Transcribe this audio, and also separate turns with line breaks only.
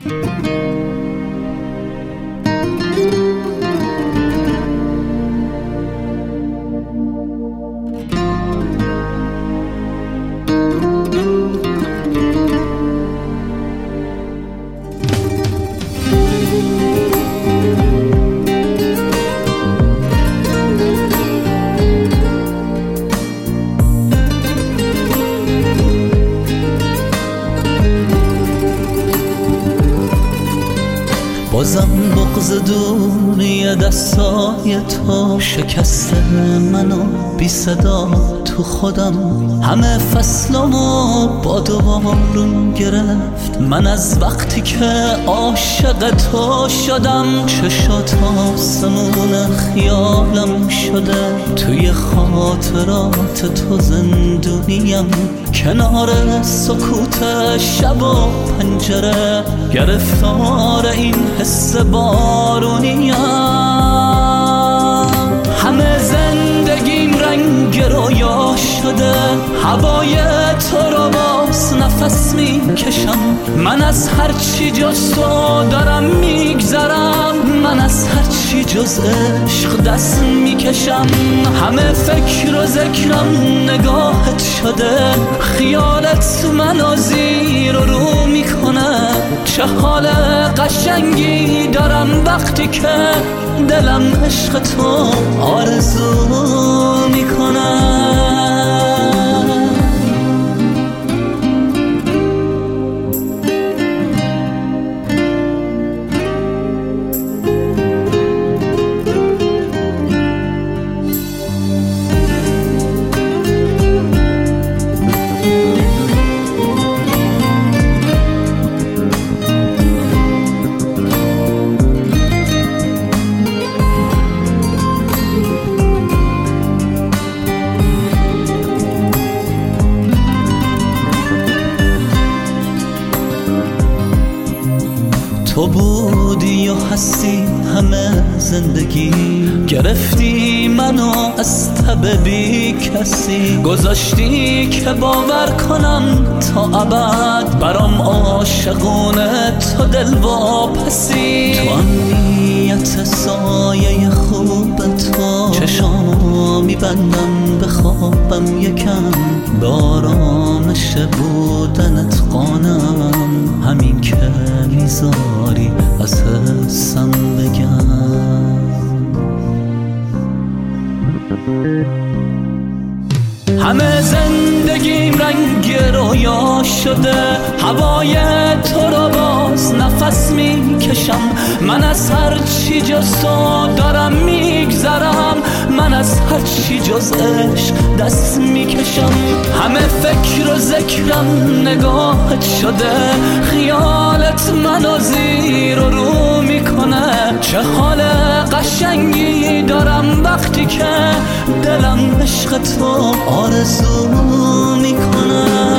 بازم بغض دوری دستای تو شکسته منو بی صدا تو خودم. همه فصلمو با دوبارون گرفت من از وقتی که عاشق تو شدم. چشات آسمون خیالم شده، توی خاطرات تو زندونیم. کنار سکوت شب و پنجره گرفتار این حس بارونیم. همه زندگیم رنگ رویا شده، هوای تو رو باز نفس میکشم. من از هرچی جز تو دارم میگذرم، من از هرچی جز عشق دست میکشم. همه فکر و ذکرم نگاهت شده، خیالت منو زیر و رو میکنه. چه حال قشنگی دارم وقتی که دلم عشق تو آرزو میکنه. تو بودی و هستی همه زندگی، گرفتی منو از تب بی کسی. گذاشتی که باور کنم تا ابد برام عاشقونه تو دل واپسی. تو امنیت سایه خوب تو چشامو میبندم بخوابم یکم. به آرامش بودنت قانم، همین که میذاری از حسم بگم. همه زندگیم رنگ رویا شده، هوای تو رو باز نفس میکشم. من از هر چی جز تو دارم میگذرم، من از هر چی جز عشق دست میکشم. همه فکر و ذکرم نگاهت شده، خیالت منو زیر و رو میکنه. چه حال قشنگی دارم وقتی که دلم عشق تو آرزو میکنه.